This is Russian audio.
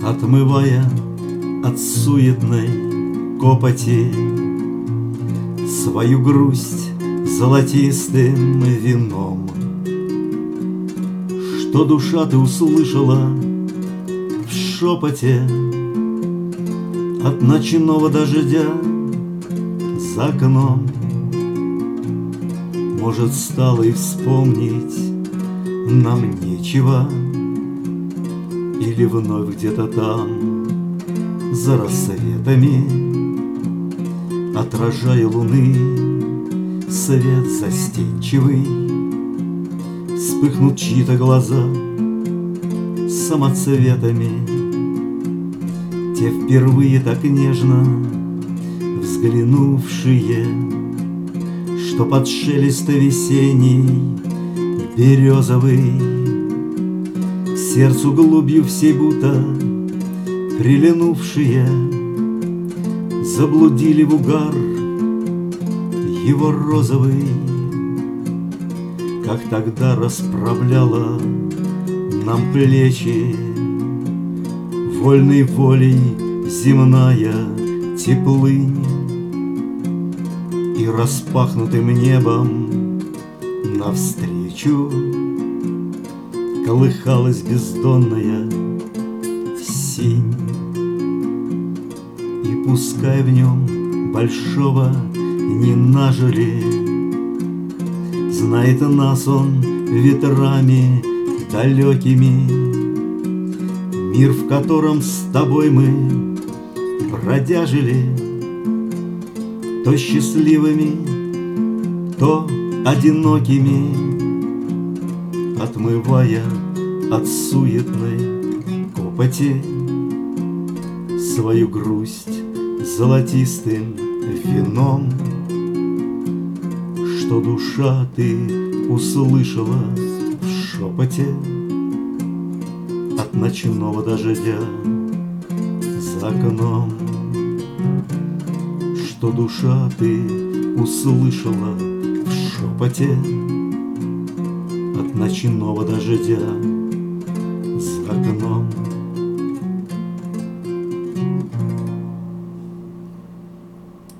Отмывая от суетной копоти свою грусть золотистым вином. Что душа ты услышала в шепоте от ночного дождя за окном? Может, стало и вспомнить нам нечего, или вновь где-то там, за рассветами, отражая луны свет застенчивый, вспыхнут чьи-то глаза самоцветами. Те впервые так нежно взглянувшие, что под шелест весенний березовый к сердцу глубью всей будто прилинувшие заблудили в угар его розовый. Как тогда расправляла нам плечи вольной волей земная теплынь, и распахнутым небом навстречу колыхалась бездонная синь. И пускай в нем большого не нажили, знает нас он ветрами далекими, мир, в котором с тобой мы бродяжили, то счастливыми, то одинокими, отмывая от суетной копоти свою грусть золотистым вином. Что душа ты услышала в шепоте от ночного дождя за окном? Что душа ты услышала в шепоте от ночного дождя за окном?